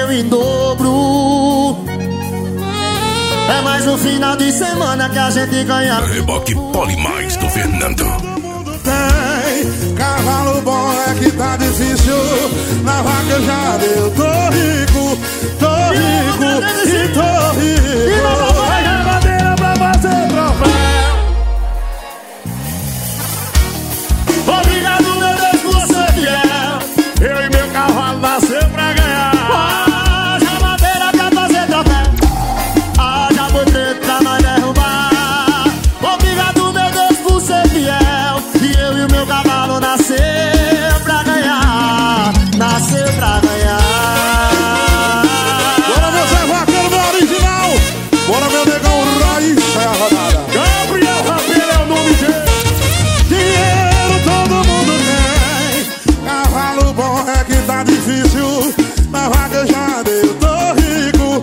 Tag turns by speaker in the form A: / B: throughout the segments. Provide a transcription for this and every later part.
A: valeu em dobro. É mais um final de semana que a gente ganha.
B: Reboque Polimais do Fernando.
C: Tem cavalo bom é que tá difícil. Na vaquejada eu tô rico e tô rico.
A: E na
C: madeira pra fazer troféu.
A: Obrigado, meu Deus, por ser fiel.
C: Eu e meu cavalo nasceu pra ganhar.
A: Haja madeira pra fazer troféu. Haja boi preto pra nós derrubar. Obrigado, meu Deus, por ser fiel. E eu e o meu cavalo nasceu pra ganhar. Nasceu pra ganhar.
C: Bora você, vaqueiro do original. Bora, meu negão, raiz. É a rodada. Gabriel Rapelo é o nome dele. Dinheiro todo mundo tem. Cavalo bom é que tá difícil. Na vaquejada eu tô rico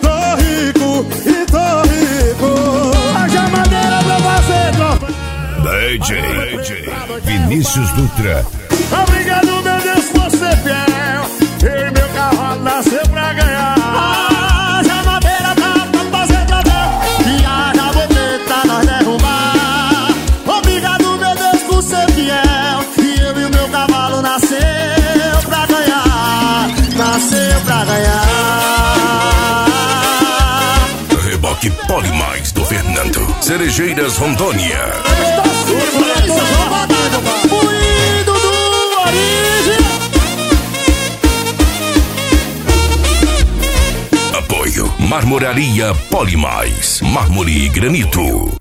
C: e tô rico. Haja madeira pra fazer troféu.
B: DJ Vinícius Dutra.
C: Obrigado, meu Deus, por ser fiel. Eu e meu cavalo nasceu pra ganhar.
A: Haja madeira pra fazer troféu. E haja boi preto pra nós derrubar. Obrigado, meu Deus, por ser fiel. E eu e o meu cavalo nasceu pra ganhar. Nasceu pra ganhar.
B: Reboque Polimais do Fernando. Cerejeiras Rondônia.
A: O ídolo do origem.
B: Apoio Marmoraria Polimais. Mármore e granito.